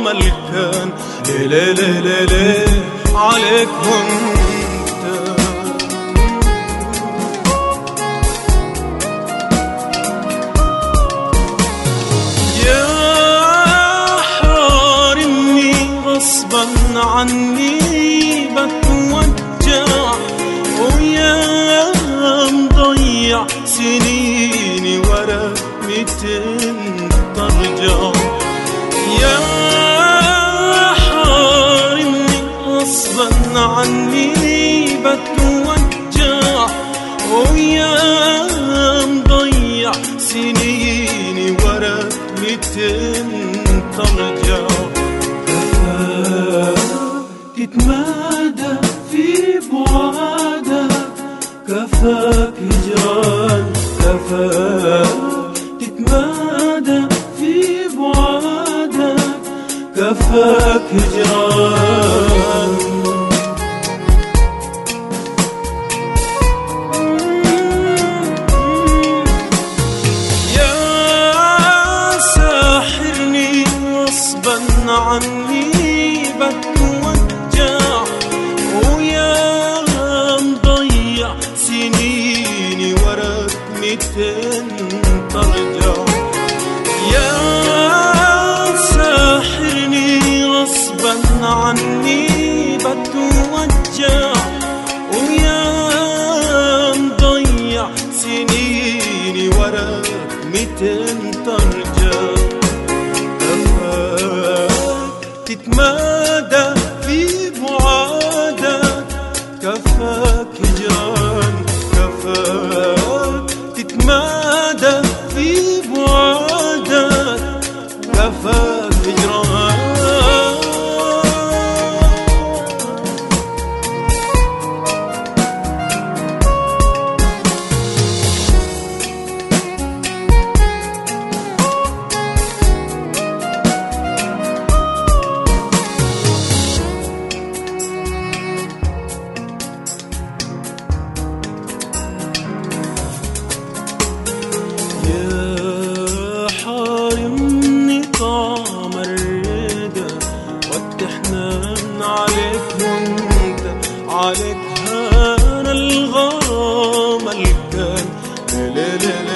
الكان. ليه ليه ليه ليه عليك وانت. يا حارمني غصبا عني بتوجع، ويا مضيع سنيني ورا 200 ترجع. يا حارمني غصبا عني بتوجع، ويا مضيع سنيني ورا 200 ترجع. تتمادى في بعادك، كفاك هجران كفاك. تتمادى في بعادك، كفاك هجران. يا ساحرني غصبا عني بتوجع، ويا مضيع سنيني ورا 200 ترجع. يا ساحرني غصبا عني بتوجع، ويا مضيع سنيني ورا 200 ترجع. تتمادى في بعادك، كفاك هجران كفاك. تتمادى في بعادك، كفاك هجران. طعم الرضا والتحنان عليك وانت، عليك هان الغرام الكان. ليه ليه